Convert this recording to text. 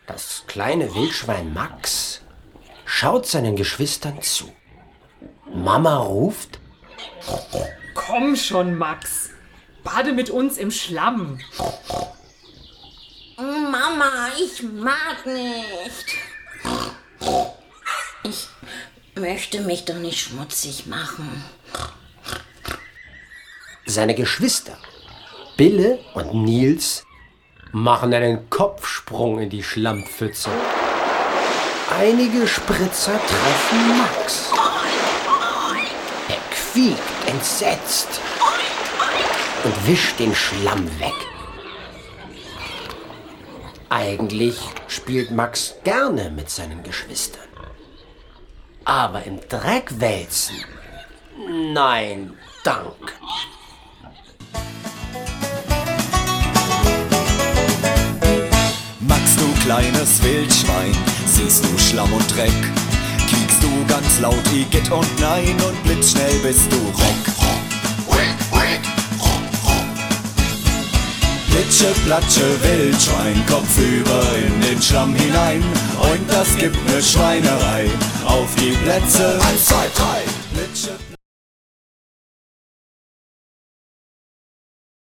Das kleine Wildschwein Max schaut seinen Geschwistern zu. Mama ruft: Komm schon, Max. Bade mit uns im Schlamm. Mama, ich mag nicht. Ich möchte mich doch nicht schmutzig machen. Seine Geschwister Bille und Nils machen einen Kopfsprung in die Schlammpfütze. Einige Spritzer treffen Max. Er quiekt entsetzt und wischt den Schlamm weg. Eigentlich spielt Max gerne mit seinen Geschwistern. Aber im Dreck wälzen? Nein, dank. Max, du kleines Wildschwein, siehst du Schlamm und Dreck, quiekst du ganz laut Igitt und Nein und blitzschnell bist du weg. Plitsche, Platsche, Wildschwein, kopfüber in den Schlamm hinein und das gibt ne Schweinerei. Auf die Plätze, 1, 2, 3.